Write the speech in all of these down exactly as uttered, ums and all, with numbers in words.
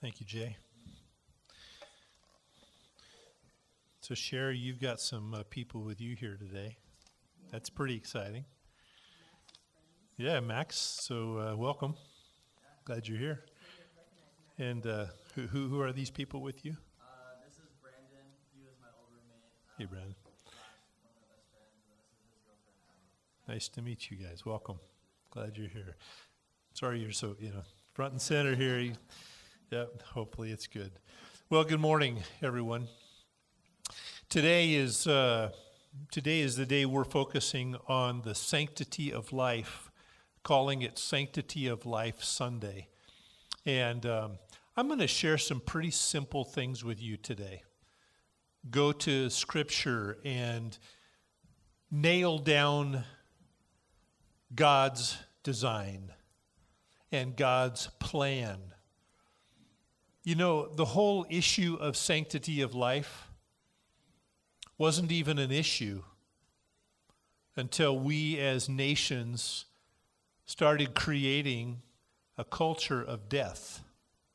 Thank you, Jay. So, Sherry, you've got some uh, people with you here today. That's pretty exciting. Yeah, Max. So, uh, welcome. Glad you're here. And uh, who, who who are these people with you? Uh, this is Brandon. He was my old roommate. Um, Hey, Brandon. One of my best friends, and this is his girlfriend, Allie. Nice to meet you guys. Welcome. Glad you're here. Sorry you're so, you know, front and center here. You, yeah, hopefully it's good. Well, good morning, everyone. Today is uh, today is the day we're focusing on the sanctity of life, calling it Sanctity of Life Sunday. And um, I'm going to share some pretty simple things with you today. Go to Scripture and nail down God's design and God's plan. You know, the whole issue of sanctity of life wasn't even an issue until we as nations started creating a culture of death.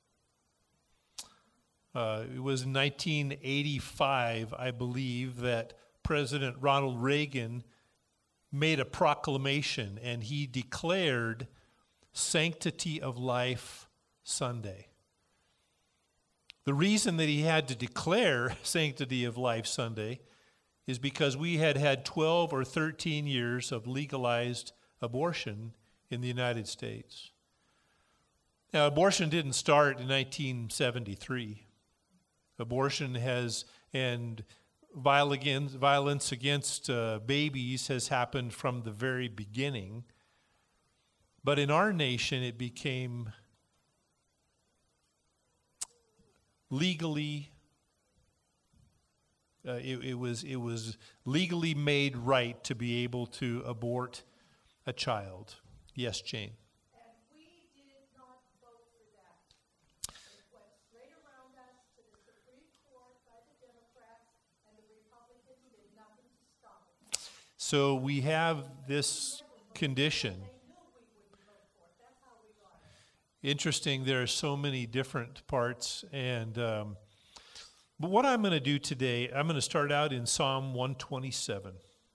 Uh, it was in nineteen eighty-five, I believe, that President Ronald Reagan made a proclamation, and he declared Sanctity of Life Sunday. The reason that he had to declare Sanctity of Life Sunday is because we had had twelve or thirteen years of legalized abortion in the United States. Now, abortion didn't start in nineteen seventy-three. Abortion has, and violence against uh, babies has happened from the very beginning. But in our nation, it became legally, uh, it, it was it was legally made right to be able to abort a child. Yes, Jane. And we did not vote for that. It went straight around us to the Supreme Court by the Democrats, and the Republicans did nothing to stop it. So we have this condition. They knew we wouldn't vote for it. That's how we got it. Interesting, there are so many different parts. And um, but what I'm going to do today, I'm going to start out in Psalm one twenty-seven.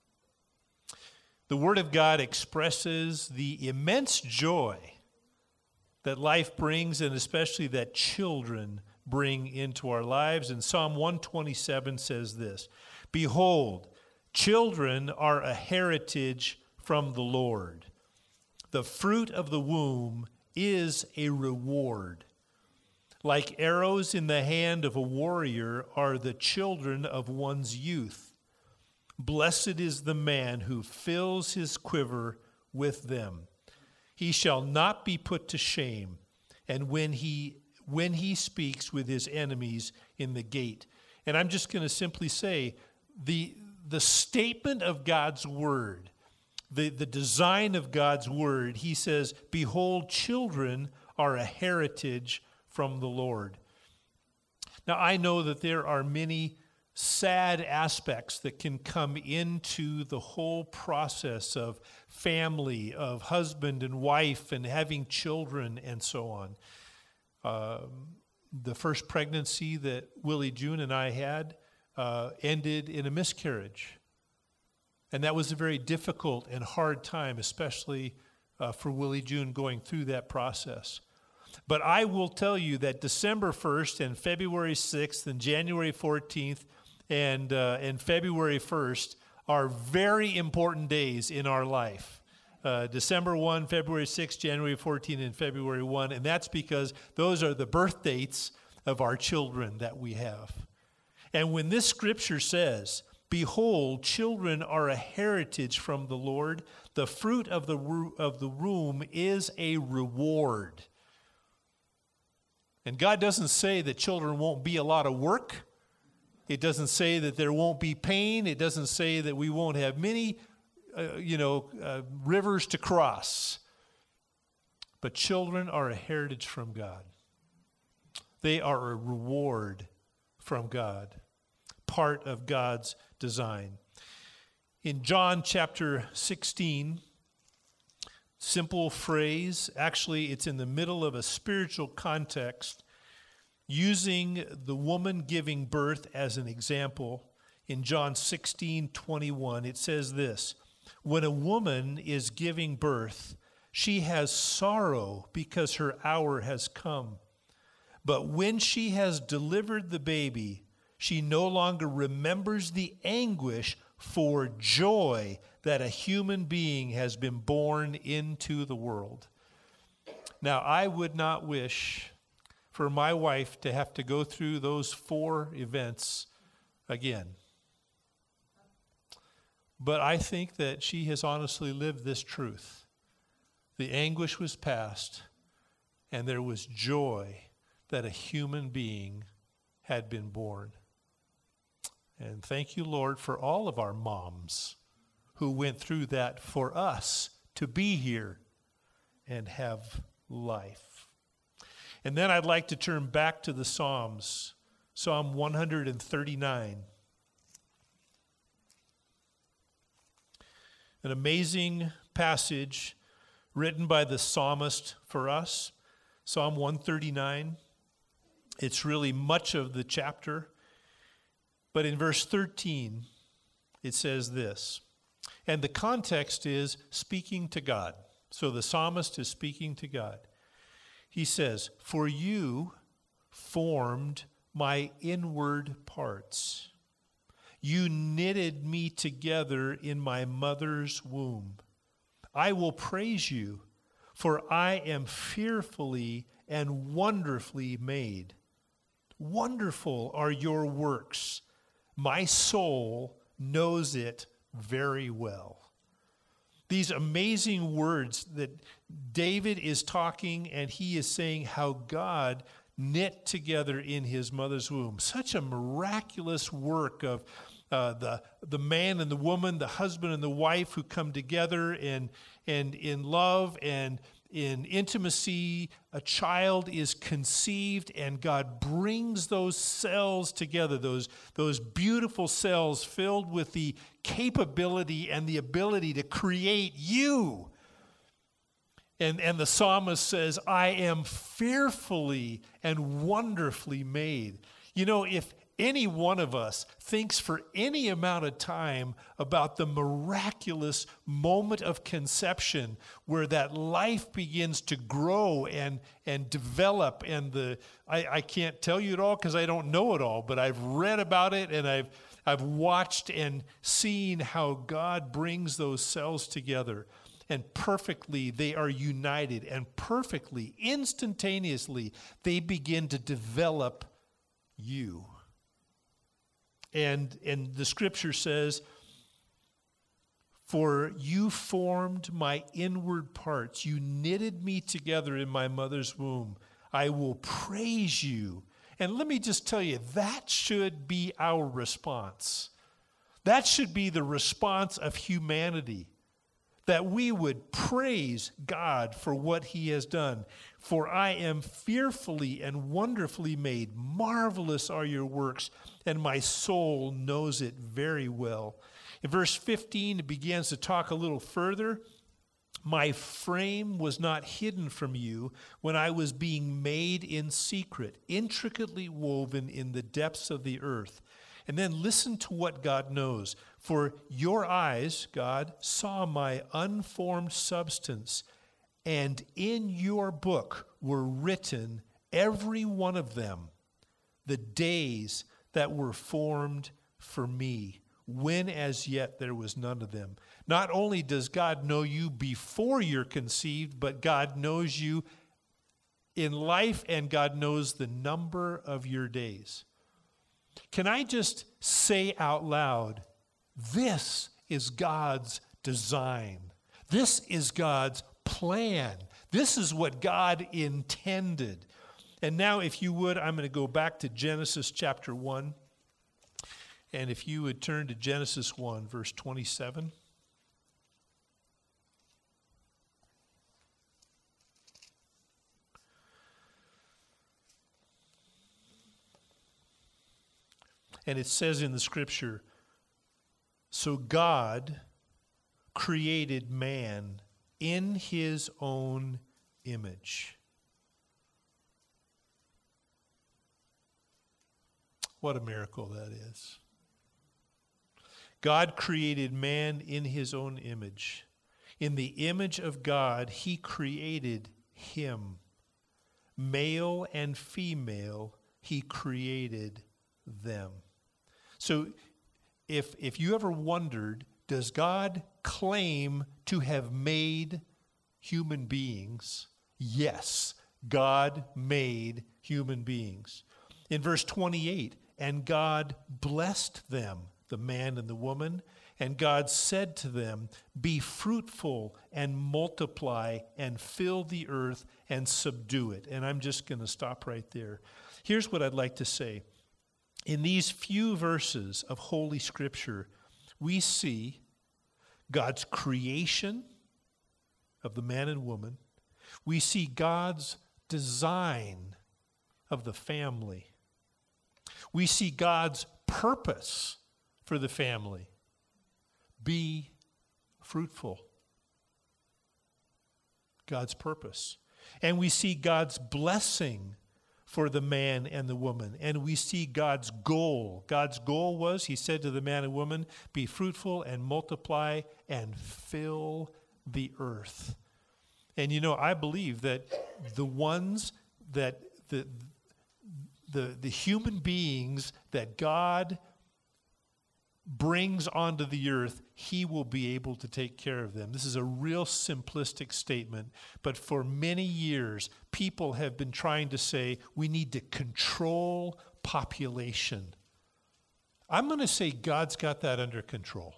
The Word of God expresses the immense joy that life brings, and especially that children bring into our lives. And Psalm one twenty-seven says this: "Behold, children are a heritage from the Lord. The fruit of the womb is a reward. Like arrows in the hand of a warrior are the children of one's youth. Blessed is the man who fills his quiver with them. He shall not be put to shame, and when he when he speaks with his enemies in the gate." And I'm just going to simply say, the the statement of God's word, the, the design of God's word, he says, "Behold, children are a heritage from the Lord." Now, I know that there are many sad aspects that can come into the whole process of family, of husband and wife, and having children, and so on. Um, the first pregnancy that Willie June and I had uh, ended in a miscarriage. And that was a very difficult and hard time, especially uh, for Willie June going through that process. But I will tell you that December first and February sixth and January fourteenth and uh, and February first are very important days in our life. Uh, December first, February sixth, January fourteenth, and February first, and that's because those are the birth dates of our children that we have. And when this scripture says, "Behold, children are a heritage from the Lord, the fruit of the of the womb is a reward." And God doesn't say that children won't be a lot of work. It doesn't say that there won't be pain. It doesn't say that we won't have many, uh, you know, uh, rivers to cross. But children are a heritage from God. They are a reward from God, part of God's design. In John chapter sixteen, simple phrase, actually it's in the middle of a spiritual context. using the woman giving birth as an example. In John sixteen twenty-one, it says this, when a woman is giving birth, she has sorrow because her hour has come. But when she has delivered the baby, she no longer remembers the anguish for joy that a human being has been born into the world. Now, I would not wish for my wife to have to go through those four events again. But I think that she has honestly lived this truth. The anguish was past, and there was joy that a human being had been born. And thank you, Lord, for all of our moms who went through that for us to be here and have life. And then I'd like to turn back to the Psalms, Psalm one thirty-nine. An amazing passage written by the psalmist for us, Psalm one thirty-nine. It's really much of the chapter. But in verse thirteen, it says this. And the context is speaking to God. So the psalmist is speaking to God. He says, for you formed my inward parts. You knitted me together in my mother's womb. I will praise you, for I am fearfully and wonderfully made. Wonderful are your works. My soul knows it very well. These amazing words that David is talking, and he is saying how God knit together in his mother's womb. Such a miraculous work of uh, the, the man and the woman, the husband and the wife who come together and, and in love and in intimacy. A child is conceived, and God brings those cells together, those, those beautiful cells filled with the capability and the ability to create you. And, and the psalmist says, I am fearfully and wonderfully made. You know, if any one of us thinks for any amount of time about the miraculous moment of conception where that life begins to grow and, and develop, and the I, I can't tell you it all because I don't know it all, but I've read about it, and I've I've watched and seen how God brings those cells together. And perfectly, they are united, and perfectly, instantaneously, they begin to develop you. And, and the scripture says, for you formed my inward parts. You knitted me together in my mother's womb. I will praise you. And let me just tell you, that should be our response. That should be the response of humanity. That we would praise God for what he has done. For I am fearfully and wonderfully made. Marvelous are your works, and my soul knows it very well. In verse fifteen, it begins to talk a little further. My frame was not hidden from you when I was being made in secret, intricately woven in the depths of the earth. And then listen to what God knows. For your eyes, God, saw my unformed substance, and in your book were written, every one of them, the days that were formed for me, when as yet there was none of them. Not only does God know you before you're conceived, but God knows you in life, and God knows the number of your days. Can I just say out loud, this is God's design. This is God's plan. This is what God intended. And now, if you would, I'm going to go back to Genesis chapter one. And if you would turn to Genesis one, verse twenty-seven. And it says in the scripture, so God created man in his own image. What a miracle that is. God created man in his own image. In the image of God, he created him. Male and female, he created them. So if, if you ever wondered, does God claim to have made human beings? Yes, God made human beings. In verse twenty-eight, and God blessed them, the man and the woman, and God said to them, be fruitful and multiply and fill the earth and subdue it. And I'm just going to stop right there. Here's what I'd like to say. In these few verses of Holy Scripture, we see God's creation of the man and woman. We see God's design of the family. We see God's purpose for the family. Be fruitful. God's purpose. And we see God's blessing for the man and the woman. And we see God's goal. God's goal was, he said to the man and woman, be fruitful and multiply and fill the earth. And you know, I believe that the ones that, the, the, the human beings that God brings onto the earth, he will be able to take care of them. This is a real simplistic statement, but for many years, people have been trying to say we need to control population. I'm going to say God's got that under control.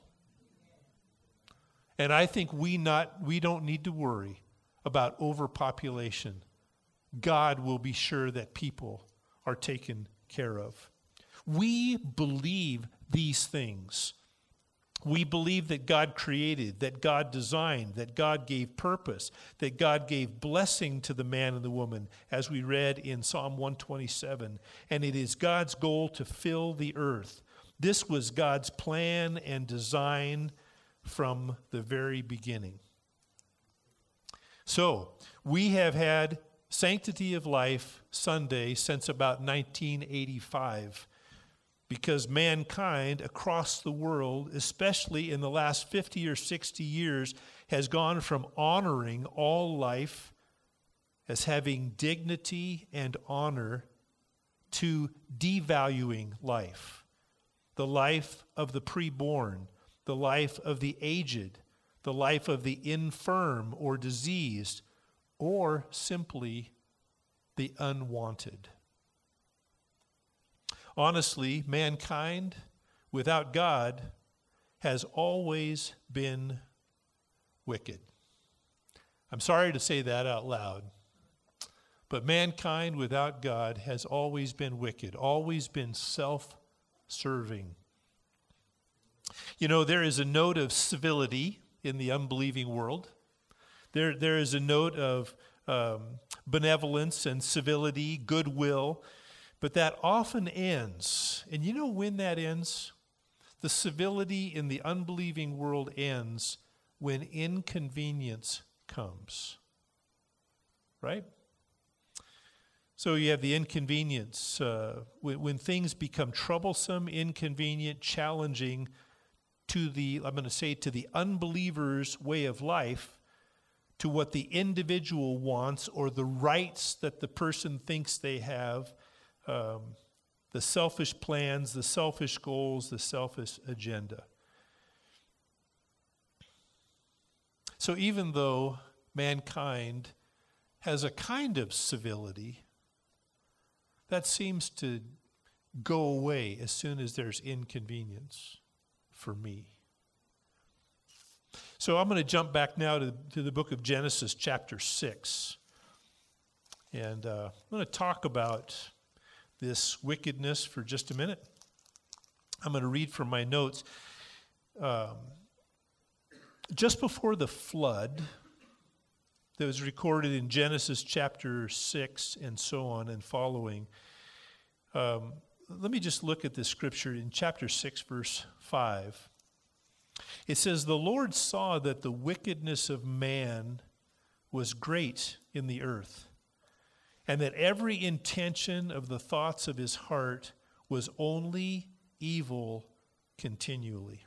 And I think we not we don't need to worry about overpopulation. God will be sure that people are taken care of. We believe these things. We believe that God created, that God designed, that God gave purpose, that God gave blessing to the man and the woman, as we read in Psalm one twenty-seven. And it is God's goal to fill the earth. This was God's plan and design from the very beginning. So, we have had Sanctity of Life Sunday since about nineteen eighty-five. Because mankind across the world, especially in the last fifty or sixty years, has gone from honoring all life as having dignity and honor to devaluing life. The life of the preborn, the life of the aged, the life of the infirm or diseased, or simply the unwanted. Honestly, mankind without God has always been wicked. I'm sorry to say that out loud, but mankind without God has always been wicked, always been self-serving. You know, there is a note of civility in the unbelieving world. There, there is a note of um, benevolence and civility, goodwill. But that often ends, and you know when that ends? The civility in the unbelieving world ends when inconvenience comes, right? So you have the inconvenience, uh, when, when things become troublesome, inconvenient, challenging to the, I'm going to say, to the unbeliever's way of life, to what the individual wants or the rights that the person thinks they have. Um, the selfish plans, the selfish goals, the selfish agenda. So even though mankind has a kind of civility, that seems to go away as soon as there's inconvenience for me. So I'm going to jump back now to, to the book of Genesis chapter six. And uh, I'm going to talk about this wickedness for just a minute. I'm going to read from my notes. Um, just before the flood that was recorded in Genesis chapter six and so on and following, um, let me just look at this scripture in chapter six, verse five. It says, the Lord saw that the wickedness of man was great in the earth, and that every intention of the thoughts of his heart was only evil continually.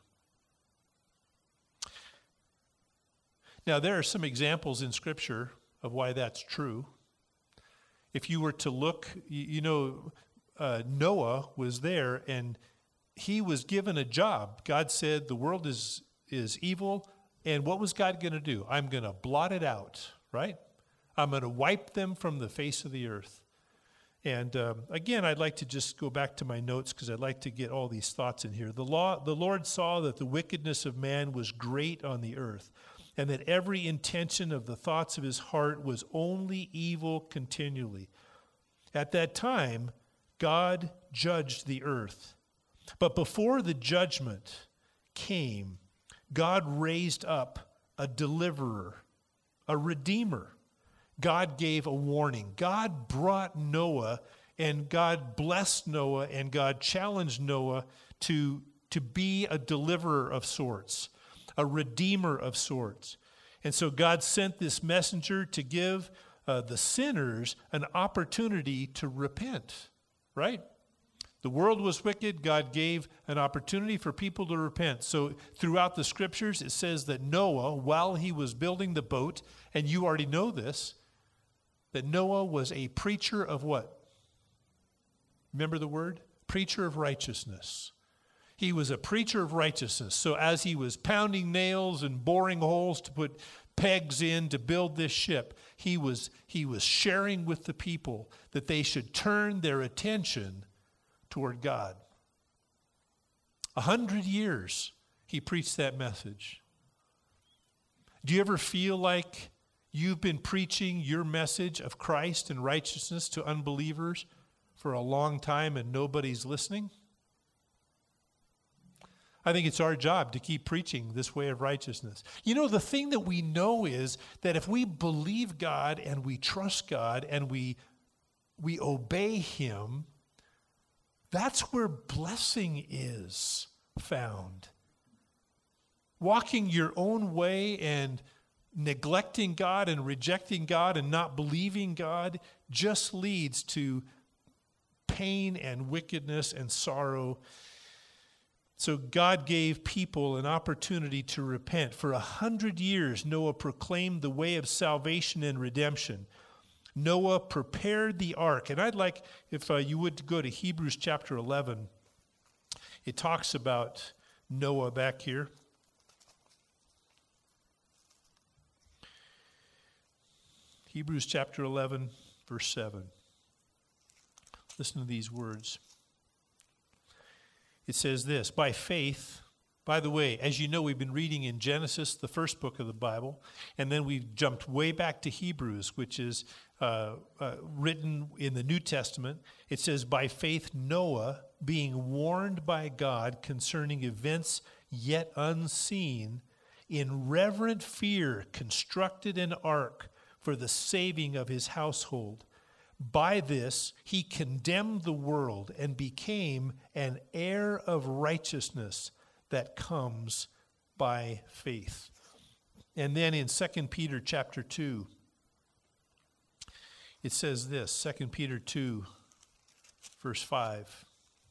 Now, there are some examples in Scripture of why that's true. If you were to look, you, you know, uh, Noah was there and he was given a job. God said the world is, is evil, and what was God going to do? I'm going to blot it out, right? I'm going to wipe them from the face of the earth. And um, again, I'd like to just go back to my notes because I'd like to get all these thoughts in here. The law, the Lord saw that the wickedness of man was great on the earth, and that every intention of the thoughts of his heart was only evil continually. At that time, God judged the earth. But before the judgment came, God raised up a deliverer, a redeemer. God gave a warning. God brought Noah, and God blessed Noah, and God challenged Noah to, to be a deliverer of sorts, a redeemer of sorts. And so God sent this messenger to give uh, the sinners an opportunity to repent, right? The world was wicked. God gave an opportunity for people to repent. So throughout the scriptures, it says that Noah, while he was building the boat, and you already know this, that Noah was a preacher of what? Remember the word? Preacher of righteousness. He was a preacher of righteousness. So as he was pounding nails and boring holes to put pegs in to build this ship, he was, he was sharing with the people that they should turn their attention toward God. A hundred years he preached that message. Do you ever feel like you've been preaching your message of Christ and righteousness to unbelievers for a long time and nobody's listening? I think it's our job to keep preaching this way of righteousness. You know, the thing that we know is that if we believe God and we trust God and we, we obey Him, that's where blessing is found. Walking your own way and neglecting God and rejecting God and not believing God just leads to pain and wickedness and sorrow. So God gave people an opportunity to repent. For a hundred years, Noah proclaimed the way of salvation and redemption. Noah prepared the ark. And I'd like, if uh, you would go to Hebrews chapter eleven. It talks about Noah back here. Hebrews chapter eleven, verse seven. Listen to these words. It says this, by faith, by the way, as you know, we've been reading in Genesis, the first book of the Bible, and then we've jumped way back to Hebrews, which is uh, uh, written in the New Testament. It says, by faith, Noah, being warned by God concerning events yet unseen, in reverent fear constructed an ark for the saving of his household. By this, he condemned the world and became an heir of righteousness that comes by faith. And then in Second Peter chapter two, it says this, Second Peter two, verse five.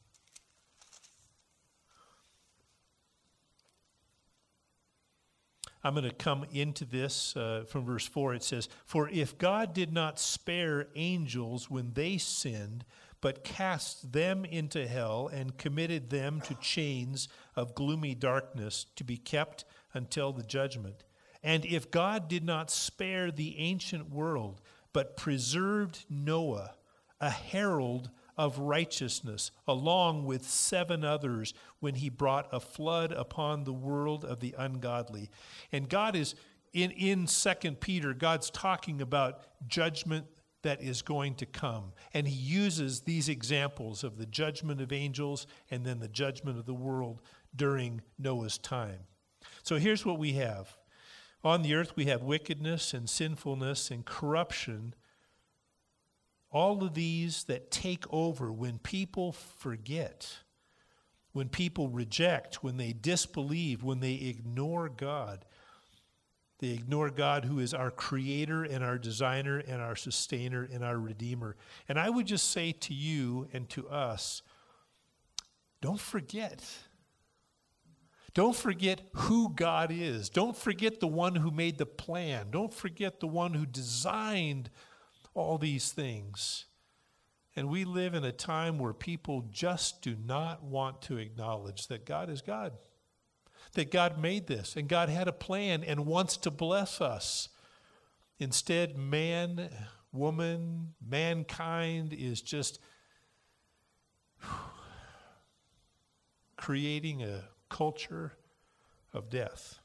I'm going to come into this uh, from verse four. It says, for if God did not spare angels when they sinned, but cast them into hell and committed them to chains of gloomy darkness to be kept until the judgment. And if God did not spare the ancient world, but preserved Noah, a herald of righteousness, along with seven others, when he brought a flood upon the world of the ungodly. And God is, in, in Second Peter, God's talking about judgment that is going to come. And he uses these examples of the judgment of angels and then the judgment of the world during Noah's time. So here's what we have. On the earth we have wickedness and sinfulness and corruption. All of these that take over when people forget, when people reject, when they disbelieve, when they ignore God. They ignore God, who is our creator and our designer and our sustainer and our redeemer. And I would just say to you and to us don't forget. Don't forget who God is. Don't forget the one who made the plan. Don't forget the one who designed all these things. And we live in a time where people just do not want to acknowledge that God is God, that God made this, and God had a plan and wants to bless us. Instead, man, woman, mankind is just creating a culture of death.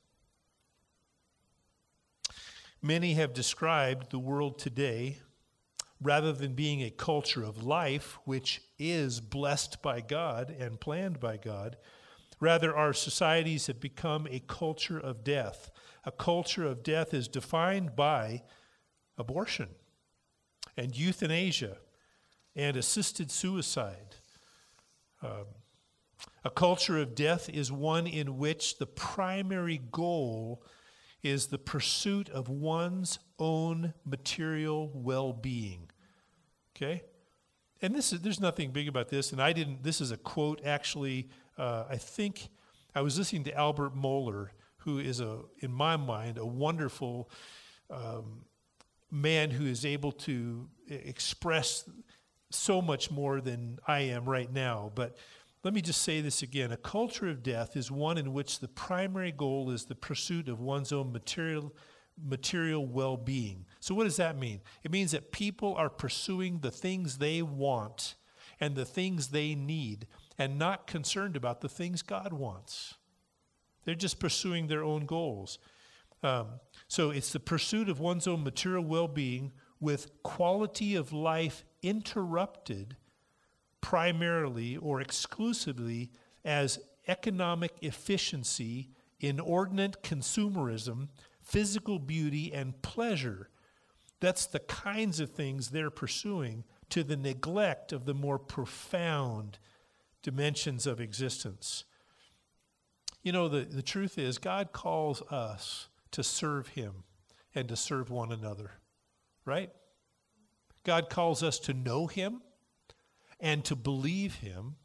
Many have described the world today, rather than being a culture of life, which is blessed by God and planned by God, rather our societies have become a culture of death. A culture of death is defined by abortion and euthanasia and assisted suicide. Um, a culture of death is one in which the primary goal is the pursuit of one's own material well-being. Okay? And this is, there's nothing big about this, and I didn't, this is a quote actually, uh, I think, I was listening to Albert Mohler, who is, a, in my mind, a wonderful um, man who is able to express so much more than I am right now. But let me just say this again. A culture of death is one in which the primary goal is the pursuit of one's own material material well-being. So what does that mean? It means that people are pursuing the things they want and the things they need and not concerned about the things God wants. They're just pursuing their own goals. Um, so it's the pursuit of one's own material well-being with quality of life interrupted primarily or exclusively as economic efficiency, inordinate consumerism, physical beauty, and pleasure. That's the kinds of things they're pursuing to the neglect of the more profound dimensions of existence. You know, the, the truth is God calls us to serve him and to serve one another, right? God calls us to know him and to believe him,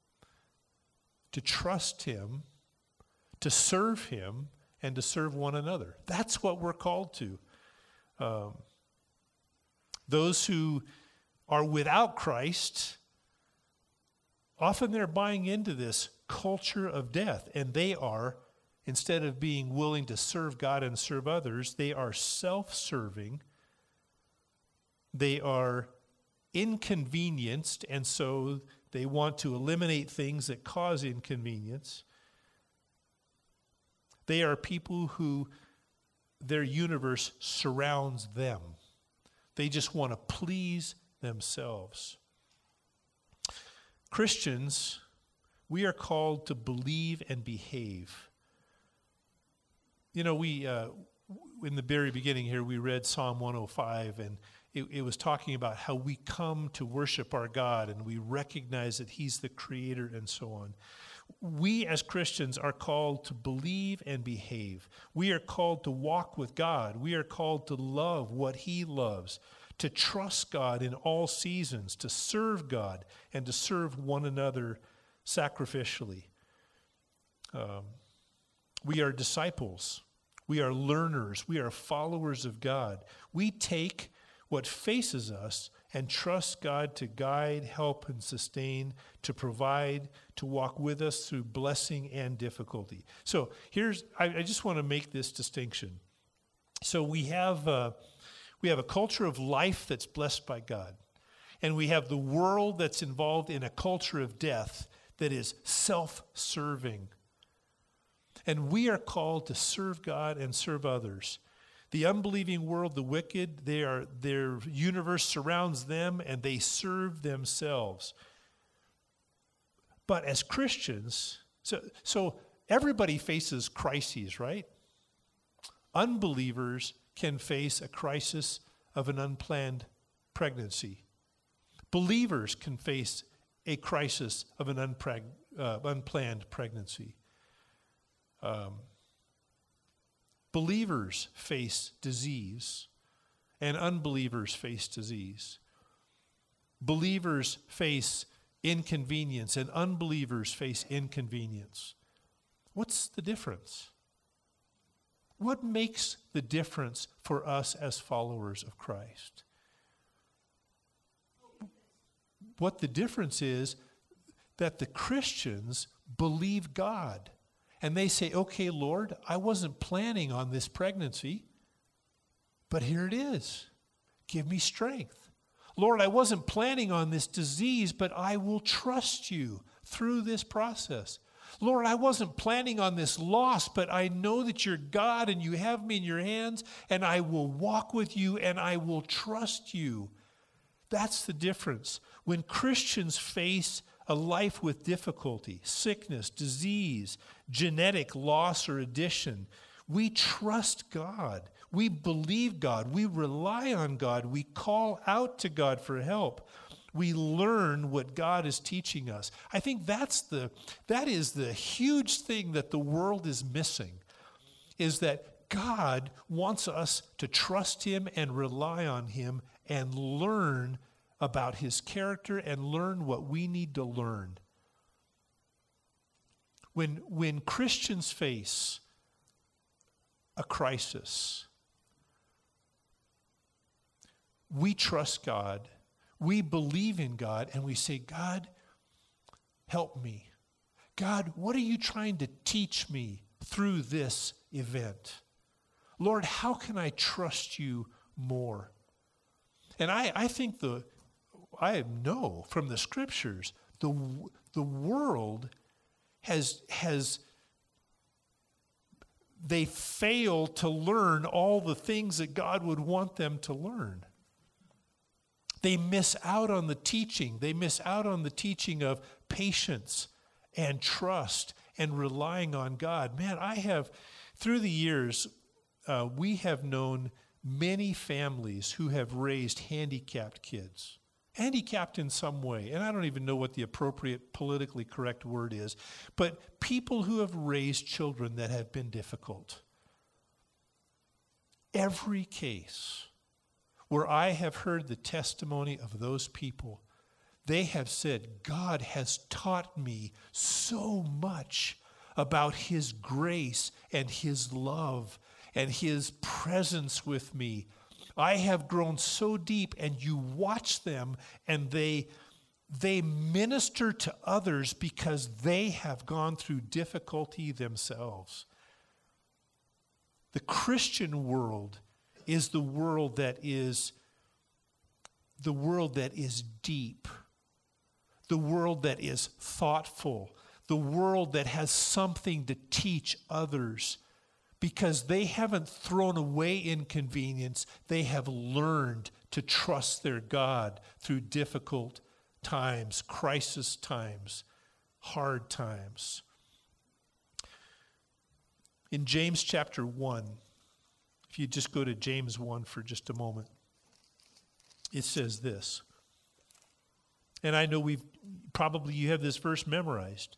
to trust him, to serve him, and to serve one another. That's what we're called to. Um, those who are without Christ, often they're buying into this culture of death, and they are, instead of being willing to serve God and serve others, they are self-serving. They are inconvenienced, and so they want to eliminate things that cause inconvenience. They are people who their universe surrounds them. They just want to please themselves. Christians, we are called to believe and behave. You know, we, uh, in the very beginning here, we read Psalm one oh five, and it, it was talking about how we come to worship our God, and we recognize that he's the creator and so on. We as Christians are called to believe and behave. We are called to walk with God. We are called to love what he loves, to trust God in all seasons, to serve God, and to serve one another sacrificially. Um, we are disciples. We are learners. We are followers of God. We take what faces us and trust God to guide, help, and sustain, to provide, to walk with us through blessing and difficulty. So here's, I, I just want to make this distinction. So we have, uh, we have a culture of life that's blessed by God, and we have the world that's involved in a culture of death that is self-serving. And we are called to serve God and serve others. The unbelieving world, the wicked, they are, their universe surrounds them and they serve themselves. But as Christians, so, so everybody faces crises, right? Unbelievers can face a crisis of an unplanned pregnancy. Believers can face a crisis of an unpreg- uh, unplanned pregnancy. Um, Believers face disease, and unbelievers face disease. Believers face inconvenience and unbelievers face inconvenience. What's the difference? What makes the difference for us as followers of Christ? What the difference is that the Christians believe God. And they say, okay, Lord, I wasn't planning on this pregnancy, but here it is. Give me strength. Lord, I wasn't planning on this disease, but I will trust you through this process. Lord, I wasn't planning on this loss, but I know that you're God and you have me in your hands, and I will walk with you and I will trust you. That's the difference. When Christians face a life with difficulty, sickness, disease, genetic loss or addition, we trust God. We believe God. We rely on God. We call out to God for help. We learn what God is teaching us. I think that's the that is the huge thing that the world is missing, is that God wants us to trust him and rely on him and learn about his character and learn what we need to learn. When, when Christians face a crisis, we trust God, we believe in God, and we say, God, help me. God, what are you trying to teach me through this event? Lord, how can I trust you more? And I, I think the, I know from the scriptures, the, the world has, has, they fail to learn all the things that God would want them to learn. They miss out on the teaching. They miss out on the teaching of patience and trust and relying on God. Man, I have, through the years, uh, we have known many families who have raised handicapped kids. Handicapped in some way, and I don't even know what the appropriate politically correct word is, but people who have raised children that have been difficult. Every case where I have heard the testimony of those people, they have said, God has taught me so much about his grace and his love and his presence with me. I have grown so deep, and you watch them, and they, they minister to others because they have gone through difficulty themselves. The Christian world is the world that is the world that is deep, the world that is thoughtful, the world that has something to teach others. Because they haven't thrown away inconvenience, they have learned to trust their God through difficult times, crisis times, hard times. In James chapter one, if you just go to James one for just a moment, it says this. And I know we've probably you have this verse memorized.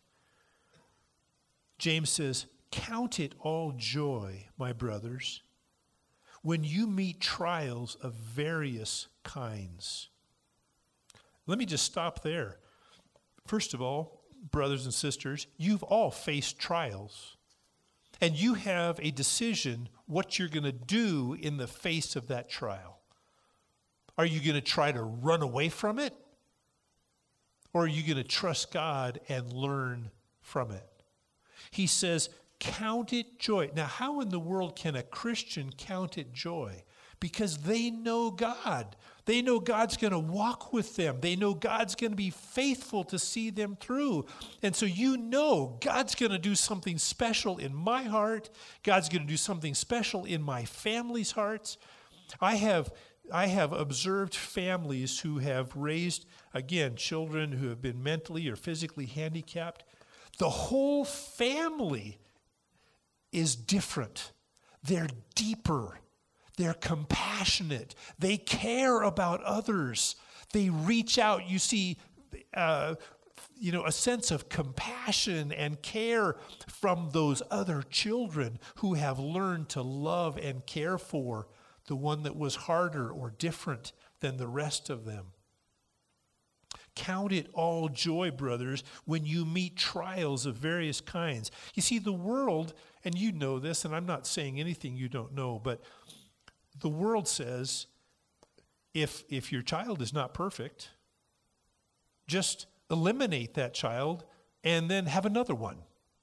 James says, count it all joy, my brothers, when you meet trials of various kinds. Let me just stop there. First of all, brothers and sisters, you've all faced trials. And you have a decision what you're going to do in the face of that trial. Are you going to try to run away from it? Or are you going to trust God and learn from it? He says, count it joy. Now, how in the world can a Christian count it joy? Because they know God. They know God's going to walk with them. They know God's going to be faithful to see them through. And so you know God's going to do something special in my heart. God's going to do something special in my family's hearts. I have, I have observed families who have raised, again, children who have been mentally or physically handicapped. The whole family is different. They're deeper. They're compassionate. They care about others. They reach out. You see, uh, you know, a sense of compassion and care from those other children who have learned to love and care for the one that was harder or different than the rest of them. Count it all joy, brothers, when you meet trials of various kinds. You see, the world, and you know this, and I'm not saying anything you don't know, but the world says if, if your child is not perfect, just eliminate that child and then have another one.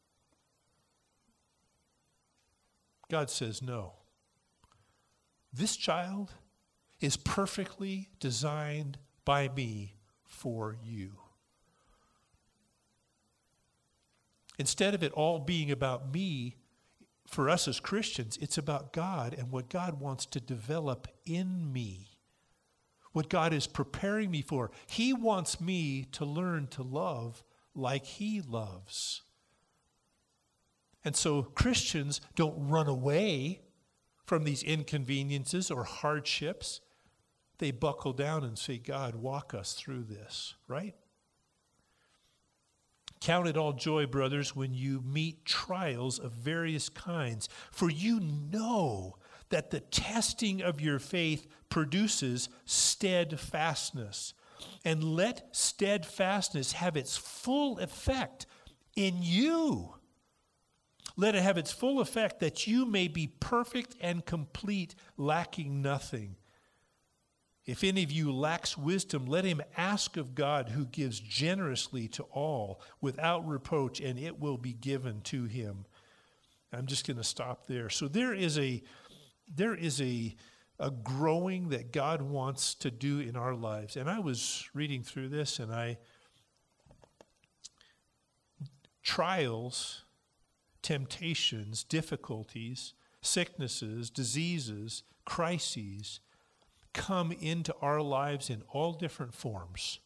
God says no. This child is perfectly designed by me for you. Instead of it all being about me, for us as Christians, it's about God and what God wants to develop in me, what God is preparing me for. He wants me to learn to love like He loves. And so Christians don't run away from these inconveniences or hardships. They buckle down and say, God, walk us through this, right? Count it all joy, brothers, when you meet trials of various kinds, for you know that the testing of your faith produces steadfastness. And let steadfastness have its full effect in you. Let it have its full effect that you may be perfect and complete, lacking nothing. If any of you lacks wisdom, let him ask of God, who gives generously to all without reproach, and it will be given to him. I'm just going to stop there. So there is a there is a a growing that God wants to do in our lives. And I was reading through this, and I trials, temptations, difficulties, sicknesses, diseases, crises come into our lives in all different forms.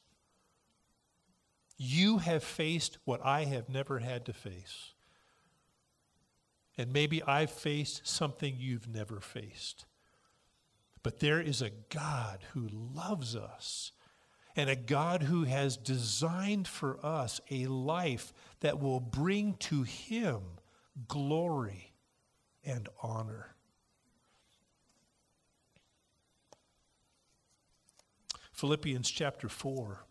You have faced what I have never had to face. And maybe I've faced something you've never faced. But there is a God who loves us, and a God who has designed for us a life that will bring to Him glory and honor. Philippians chapter four.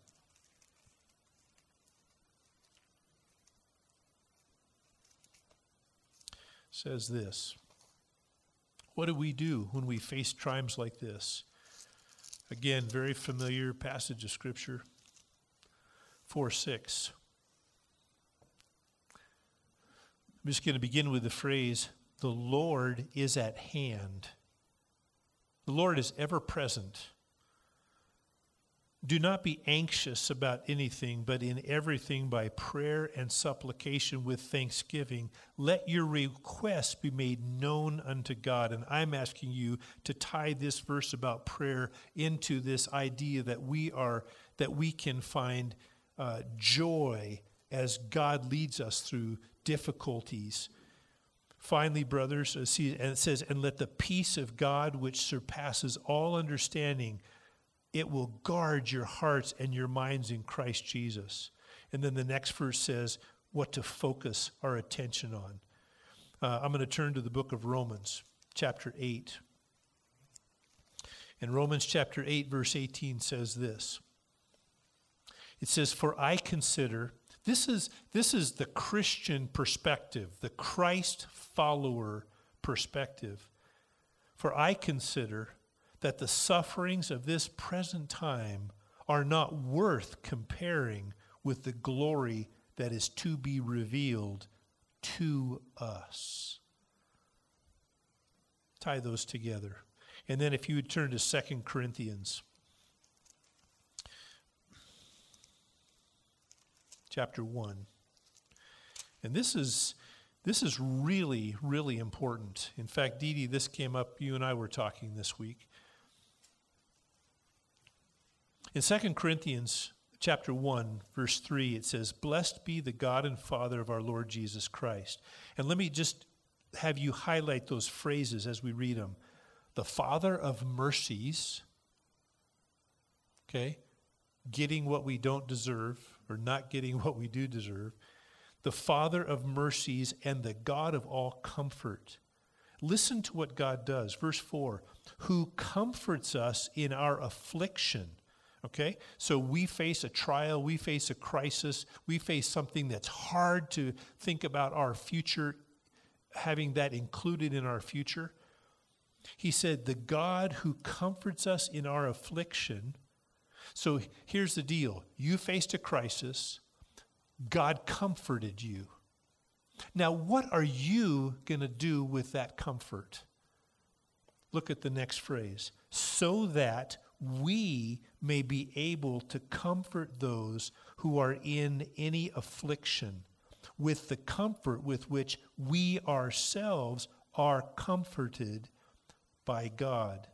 Says this. What do we do when we face times like this? Again, very familiar passage of Scripture. four six. I'm just going to begin with the phrase, the Lord is at hand. The Lord is ever present. Do not be anxious about anything, but in everything by prayer and supplication with thanksgiving, let your requests be made known unto God. And I'm asking you to tie this verse about prayer into this idea that we are, that we can find uh, joy as God leads us through difficulties. Finally, brothers, uh, see, and it says, and let the peace of God, which surpasses all understanding, it will guard your hearts and your minds in Christ Jesus. And then the next verse says what to focus our attention on. Uh, I'm going to turn to the book of Romans, chapter eight. And Romans chapter eight, verse eighteen says this. It says, for I consider, this is, this is the Christian perspective, the Christ follower perspective. For I consider that the sufferings of this present time are not worth comparing with the glory that is to be revealed to us. Tie those together. And then if you would turn to Second Corinthians chapter one. And this is this is really, really important. In fact, Dee Dee, this came up, you and I were talking this week. In Second Corinthians chapter one, verse three, it says, blessed be the God and Father of our Lord Jesus Christ. And let me just have you highlight those phrases as we read them. The Father of mercies, okay, getting what we don't deserve or not getting what we do deserve. The Father of mercies and the God of all comfort. Listen to what God does. Verse four, who comforts us in our affliction. Okay? So we face a trial, we face a crisis, we face something that's hard to think about our future, having that included in our future. He said, the God who comforts us in our affliction. So here's the deal. You faced a crisis. God comforted you. Now, what are you going to do with that comfort? Look at the next phrase. So that we may be able to comfort those who are in any affliction with the comfort with which we ourselves are comforted by God.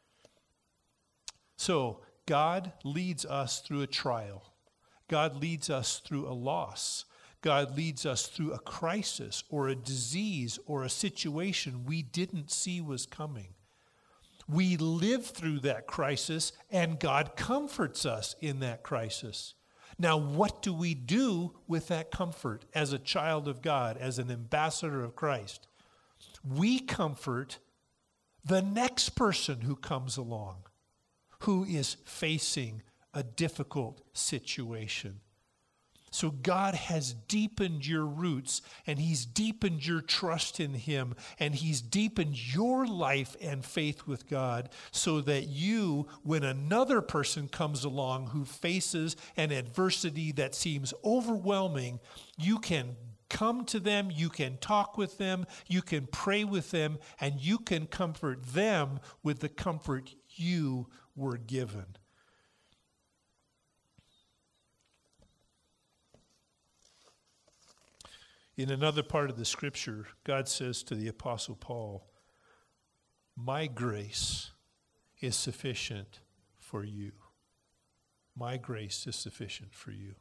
So God leads us through a trial. God leads us through a loss. God leads us through a crisis or a disease or a situation we didn't see was coming. We live through that crisis, and God comforts us in that crisis. Now, what do we do with that comfort as a child of God, as an ambassador of Christ? We comfort the next person who comes along, who is facing a difficult situation. So God has deepened your roots, and he's deepened your trust in him, and he's deepened your life and faith with God so that you, when another person comes along who faces an adversity that seems overwhelming, you can come to them, you can talk with them, you can pray with them, and you can comfort them with the comfort you were given. In another part of the scripture, God says to the Apostle Paul, my grace is sufficient for you. My grace is sufficient for you.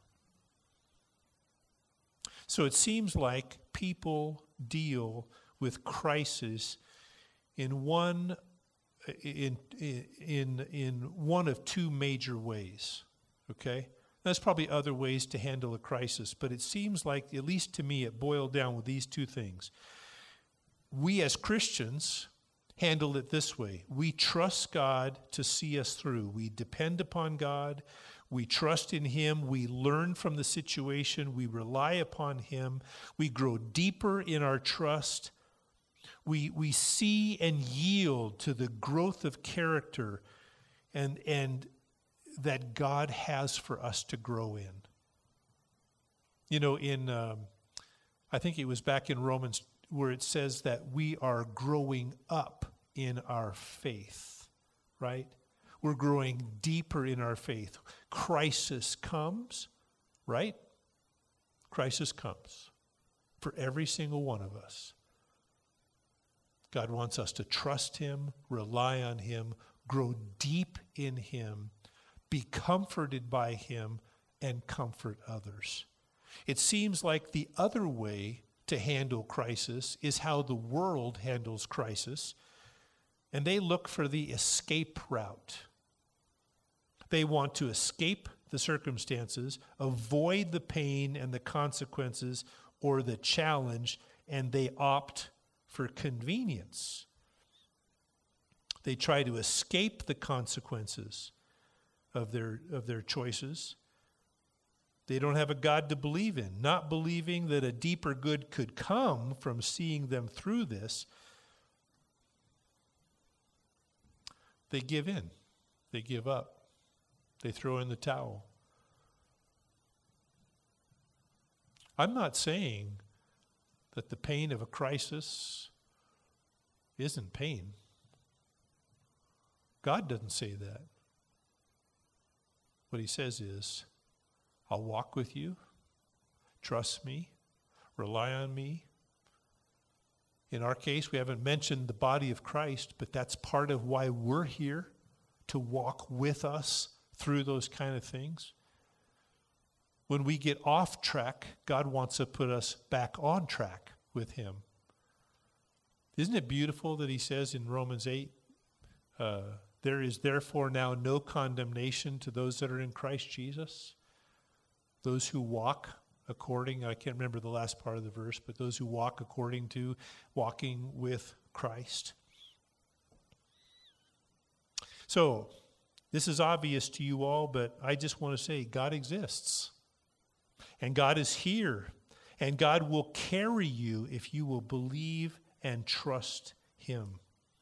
So it seems like people deal with crisis in one in in in one of two major ways. Okay? There's probably other ways to handle a crisis, but it seems like, at least to me, it boiled down with these two things. We as Christians handle it this way. We trust God to see us through. We depend upon God. We trust in him. We learn from the situation. We rely upon him. We grow deeper in our trust. We, we see and yield to the growth of character and and that God has for us to grow in. You know, in, um, I think it was back in Romans where it says that we are growing up in our faith, right? We're growing deeper in our faith. Crisis comes, right? Crisis comes for every single one of us. God wants us to trust him, rely on him, grow deep in him, be comforted by him, and comfort others. It seems like the other way to handle crisis is how the world handles crisis, and they look for the escape route. They want to escape the circumstances, avoid the pain and the consequences or the challenge, and they opt for convenience. They try to escape the consequences of their of their choices. They don't have a God to believe in, not believing that a deeper good could come from seeing them through this. They give in. They give up. They throw in the towel. I'm not saying that the pain of a crisis isn't pain. God doesn't say that. What he says is, I'll walk with you, trust me, rely on me. In our case, we haven't mentioned the body of Christ, but that's part of why we're here, to walk with us through those kind of things. When we get off track, God wants to put us back on track with him. Isn't it beautiful that he says in Romans eight, uh, there is therefore now no condemnation to those that are in Christ Jesus? Those who walk according, I can't remember the last part of the verse, but those who walk according to walking with Christ. So, This is obvious to you all, but I just want to say God exists. And God is here. And God will carry you if you will believe and trust him.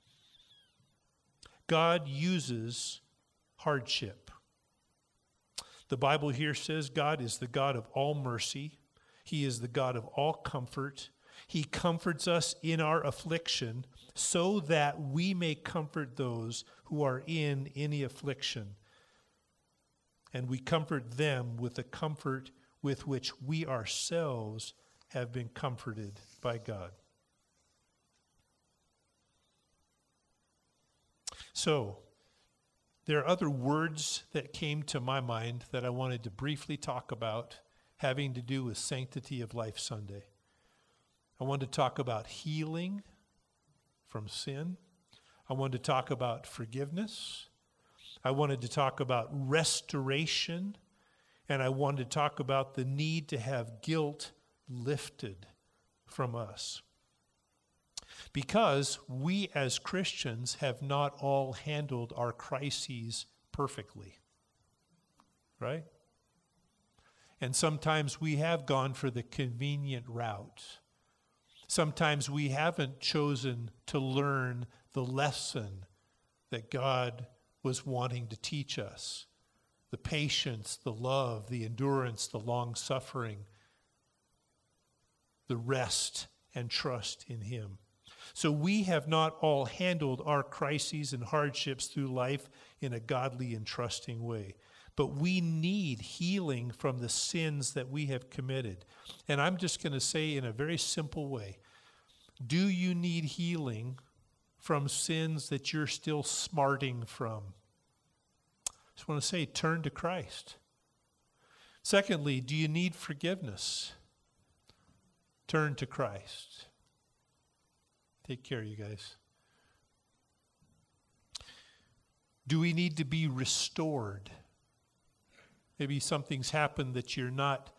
God uses hardship. The Bible here says God is the God of all mercy. He is the God of all comfort. He comforts us in our affliction so that we may comfort those who are in any affliction. And we comfort them with the comfort with which we ourselves have been comforted by God. So, there are other words that came to my mind that I wanted to briefly talk about, having to do with Sanctity of Life Sunday. I wanted to talk about healing from sin. I wanted to talk about forgiveness. I wanted to talk about restoration. And I wanted to talk about the need to have guilt lifted from us. Because we as Christians have not all handled our crises perfectly. Right? And sometimes we have gone for the convenient route. Sometimes we haven't chosen to learn the lesson that God was wanting to teach us. The patience, the love, the endurance, the long-suffering, the rest and trust in him. So we have not all handled our crises and hardships through life in a godly and trusting way. But we need healing from the sins that we have committed. And I'm just going to say in a very simple way, do you need healing from sins that you're still smarting from? I just want to say, turn to Christ. Secondly, do you need forgiveness? Turn to Christ. Take care, you guys. Do we need to be restored? Maybe something's happened that you're not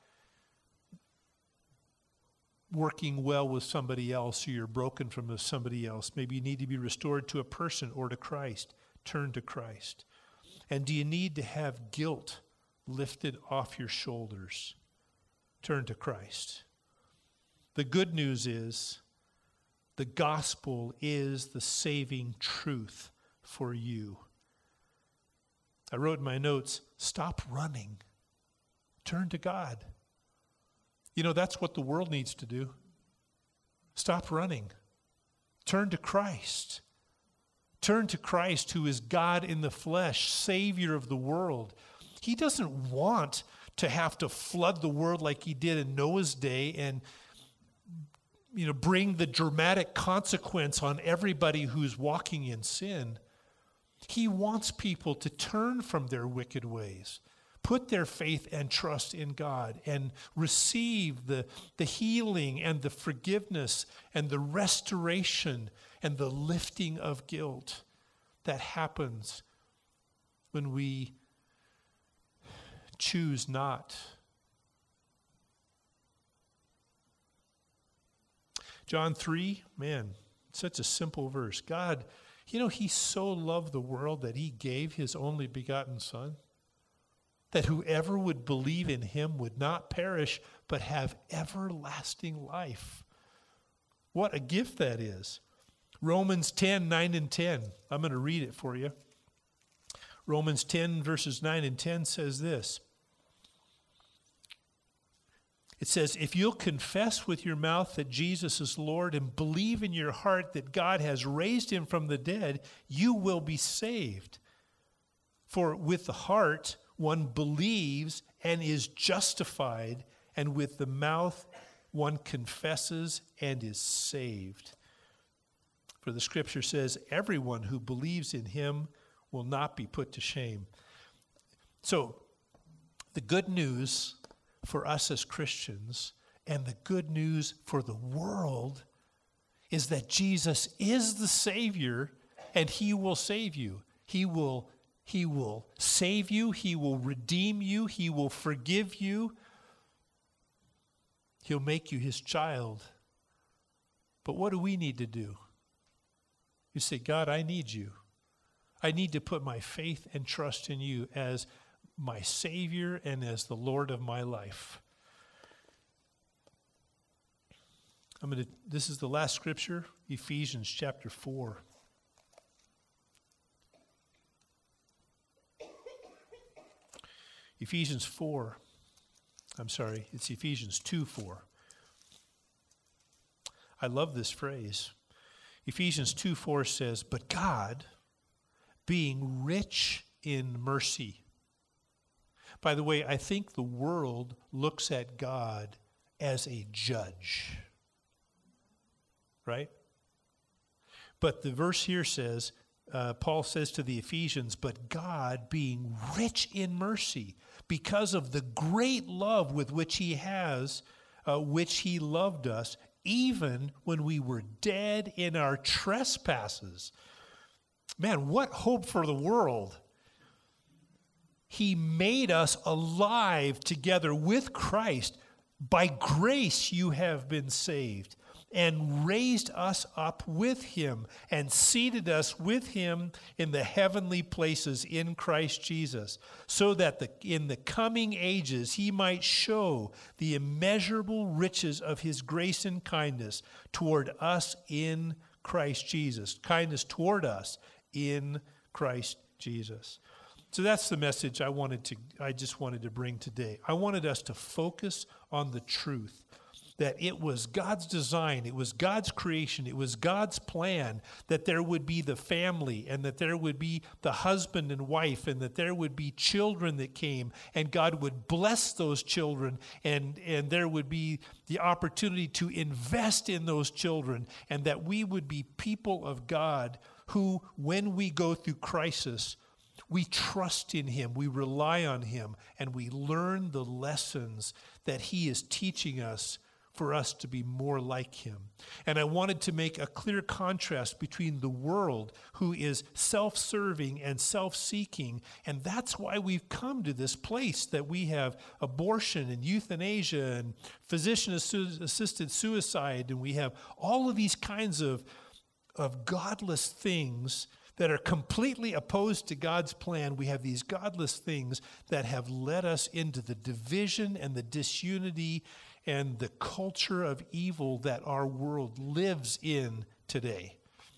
working well with somebody else, or you're broken from somebody else. Maybe you need to be restored to a person or to Christ. Turn to Christ. And do you need to have guilt lifted off your shoulders? Turn to Christ. The good news is the gospel is the saving truth for you. I wrote in my notes, stop running. Turn to God. You know, that's what the world needs to do. Stop running. Turn to Christ. Turn to Christ, who is God in the flesh, Savior of the world. He doesn't want to have to flood the world like he did in Noah's day and, you know, bring the dramatic consequence on everybody who's walking in sin. He wants people to turn from their wicked ways, put their faith and trust in God, and receive the, the healing and the forgiveness and the restoration and the lifting of guilt that happens when we choose not. John three, man, such a simple verse. God, you know, he so loved the world that he gave his only begotten Son, that whoever would believe in him would not perish, but have everlasting life. What a gift that is. Romans ten, nine and ten. I'm going to read it for you. Romans ten, verses nine and ten says this. It says, if you'll confess with your mouth that Jesus is Lord and believe in your heart that God has raised him from the dead, you will be saved. For with the heart one believes and is justified, and with the mouth one confesses and is saved. For the scripture says, everyone who believes in him will not be put to shame. So, the good news for us as Christians and the good news for the world is that Jesus is the Savior and he will save you. He will, he will save you. He will redeem you. He will forgive you. He'll make you his child. But what do we need to do? You say, God, I need you. I need to put my faith and trust in you as my Savior and as the Lord of my life. I'm going to, this is the last scripture, Ephesians chapter four. Ephesians four. I'm sorry, it's Ephesians two four. I love this phrase. Ephesians two four says, "But God, being rich in mercy." By the way, I think the world looks at God as a judge, right? But the verse here says, uh, Paul says to the Ephesians, "But God, being rich in mercy, because of the great love with which he has, uh, which he loved us, even when we were dead in our trespasses." Man, what hope for the world. He made us alive together with Christ. By grace you have been saved, and raised us up with him, and seated us with him in the heavenly places in Christ Jesus, so that the, in the coming ages he might show the immeasurable riches of his grace and kindness toward us in Christ Jesus. Kindness toward us in Christ Jesus. So that's the message I wanted to, I just wanted to bring today. I wanted us to focus on the truth that it was God's design, it was God's creation, it was God's plan that there would be the family, and that there would be the husband and wife, and that there would be children that came, and God would bless those children, and, and there would be the opportunity to invest in those children, and that we would be people of God who, when we go through crisis, we trust in him, we rely on him, and we learn the lessons that he is teaching us for us to be more like him. And I wanted to make a clear contrast between the world, who is self-serving and self-seeking, and that's why we've come to this place that we have abortion and euthanasia and physician-assisted suicide, and we have all of these kinds of, of godless things that are completely opposed to God's plan. We have these godless things that have led us into the division and the disunity and the culture of evil that our world lives in today.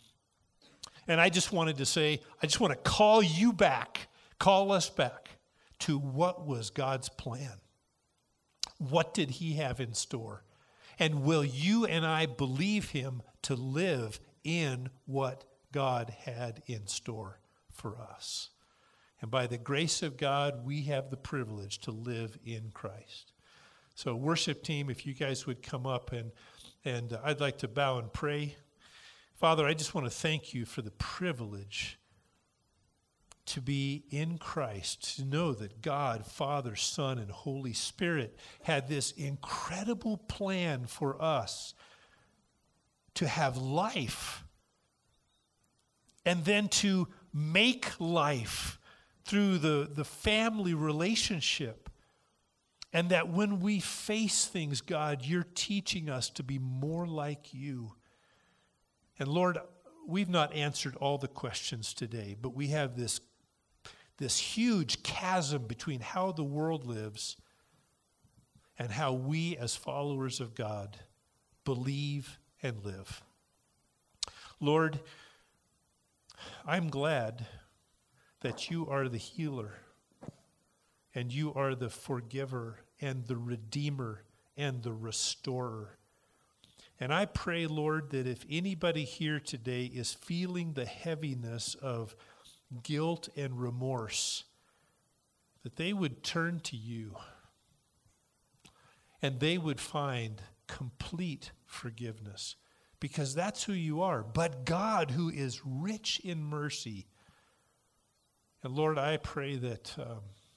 And I just wanted to say, I just want to call you back, call us back to what was God's plan. What did he have in store? And will you and I believe him to live in what God had in store for us? And by the grace of God, we have the privilege to live in Christ. So worship team, if you guys would come up, and, and I'd like to bow and pray. Father, I just want to thank you for the privilege to be in Christ, to know that God, Father, Son, and Holy Spirit had this incredible plan for us to have life, and then to make life through the, the family relationship. And that when we face things, God, you're teaching us to be more like you. And Lord, we've not answered all the questions today, but we have this, this huge chasm between how the world lives and how we as followers of God believe and live. Lord, I'm glad that you are the healer, and you are the forgiver and the redeemer and the restorer. And I pray, Lord, that if anybody here today is feeling the heaviness of guilt and remorse, that they would turn to you and they would find complete forgiveness, because that's who you are. But God, who is rich in mercy. And Lord, I pray that um,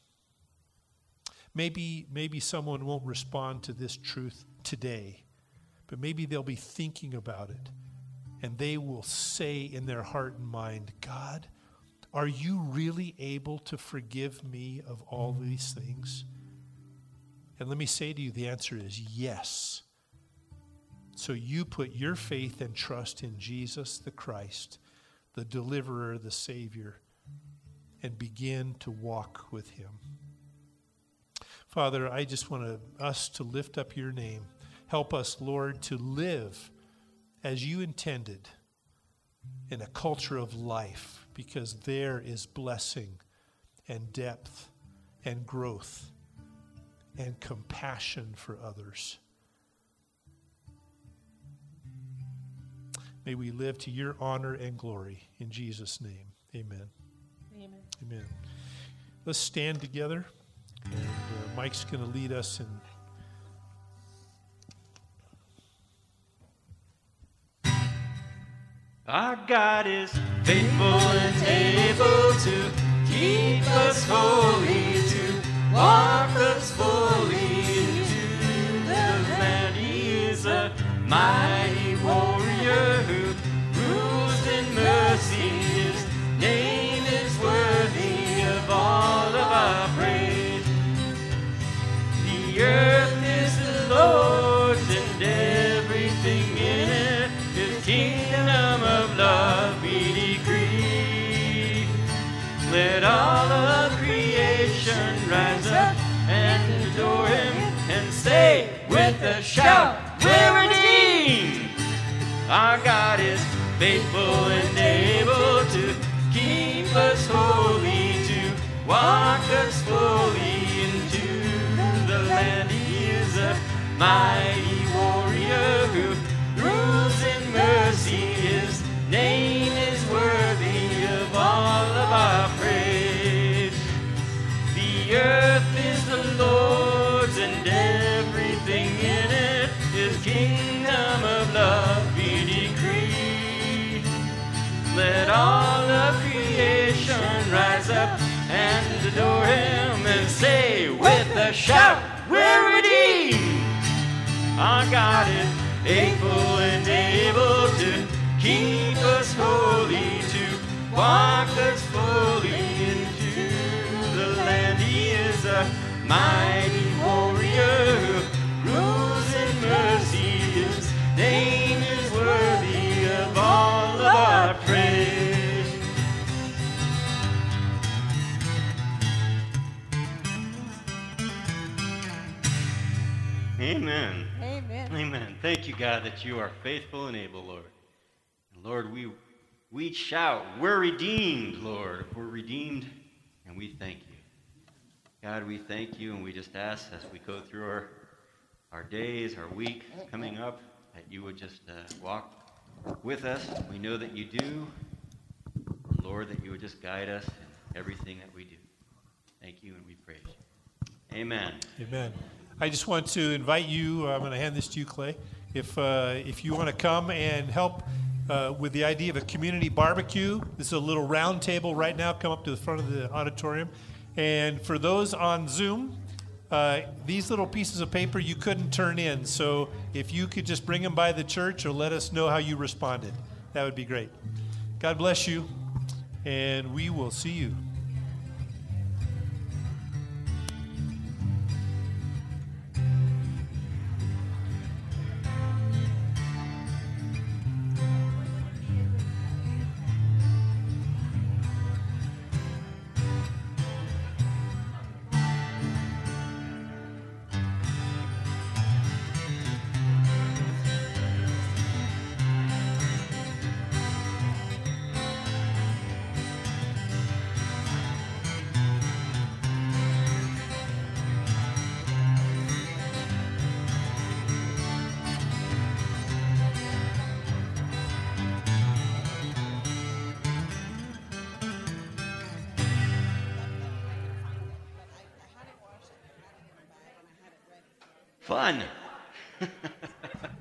maybe, maybe someone won't respond to this truth today, but maybe they'll be thinking about it, and they will say in their heart and mind, God, are you really able to forgive me of all these things? And let me say to you, the answer is yes. So you put your faith and trust in Jesus the Christ, the deliverer, the Savior, and begin to walk with him. Father, I just want to, us to lift up your name. Help us, Lord, to live as you intended in a culture of life, because there is blessing and depth and growth and compassion for others. May we live to your honor and glory. In Jesus' name, amen. Amen. Amen. Let's stand together, and uh, Mike's going to lead us in. Our God is faithful and able to keep us holy, to walk us fully into the land. He is a mighty warrior who rules in mercy. His name is worthy of all of our praise. The earth is the Lord's and everything in it. His kingdom of love we decree. Let all of creation rise up and adore him and say with a shout, we're redeemed. Our God is faithful and able to keep us holy, to walk us fully into the land. He is a mighty warrior who rules in mercy. His name is worthy of all of our praise. The earth is the Lord's and everything in it. His kingdom of love we decree. Let all of creation rise up and adore him and say with a shout, we're redeemed. Our God is faithful and able to keep us holy, to walk us fully into the land. He is a mighty warrior who rules in mercy. His name is worthy of all of our praise. Amen. Amen. Amen. Thank you, God, that you are faithful and able, Lord. And Lord, we we shout, we're redeemed, Lord. We're redeemed, and we thank you. God, we thank you, and we just ask as we go through our, our days, our week coming up, that you would just uh, walk with us. We know that you do. Lord, that you would just guide us in everything that we do. Thank you, and we praise you. Amen. Amen. I just want to invite you, I'm going to hand this to you, Clay. If uh, if you want to come and help uh, with the idea of a community barbecue, this is a little round table right now. Come up to the front of the auditorium. And for those on Zoom, uh, these little pieces of paper you couldn't turn in. So if you could just bring them by the church or let us know how you responded, that would be great. God bless you, and we will see you. Fun.